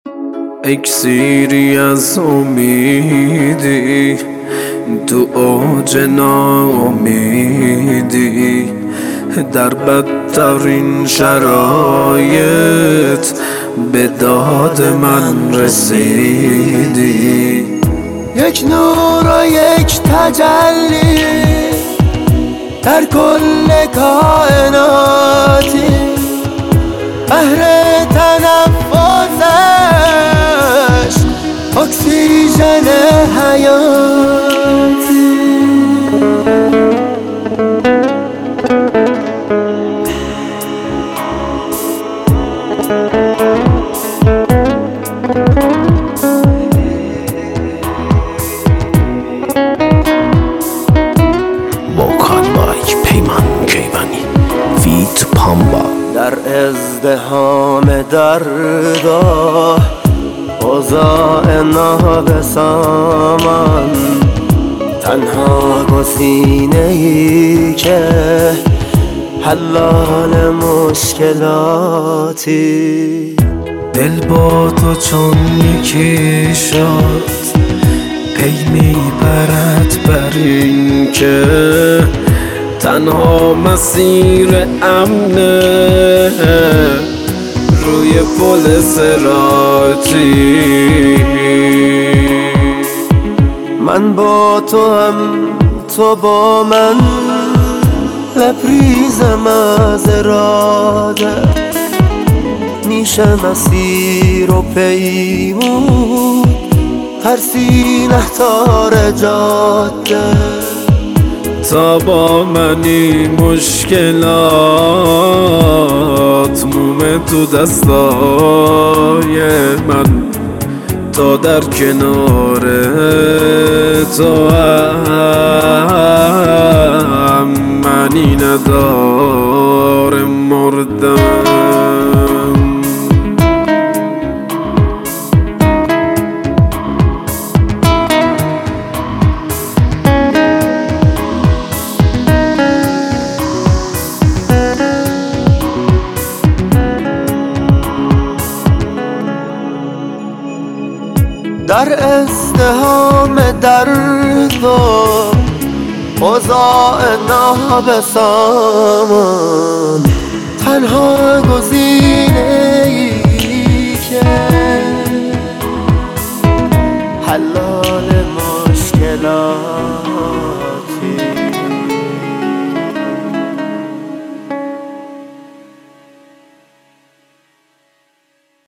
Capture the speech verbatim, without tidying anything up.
اکسیری از امیدی تو اوج ناامیدی، در بدترین شرایط به داد من رسیدی. یک نور و یک تجلی در کل کائناتی، بهر تنفسش اکسیژن حیاتی. در ازدحام دردا اوضاع نابسامان، تنها گزینه‌ای که حلال مشکلاتی. دل با تو چون یکی شد، پی میبرد بر این که تنها مسیر امنه روی پل صراطی. من با تو هم تو با من، لبریزم از اراده، میشه مسیر و پیمون ترسی نهتار جاده. تا با منی مشکلات موم تو دستای من، تا در کنار تو هم منی ندار مردم. در ازدحام درد و اوضاع نابسامان، تنها گزینه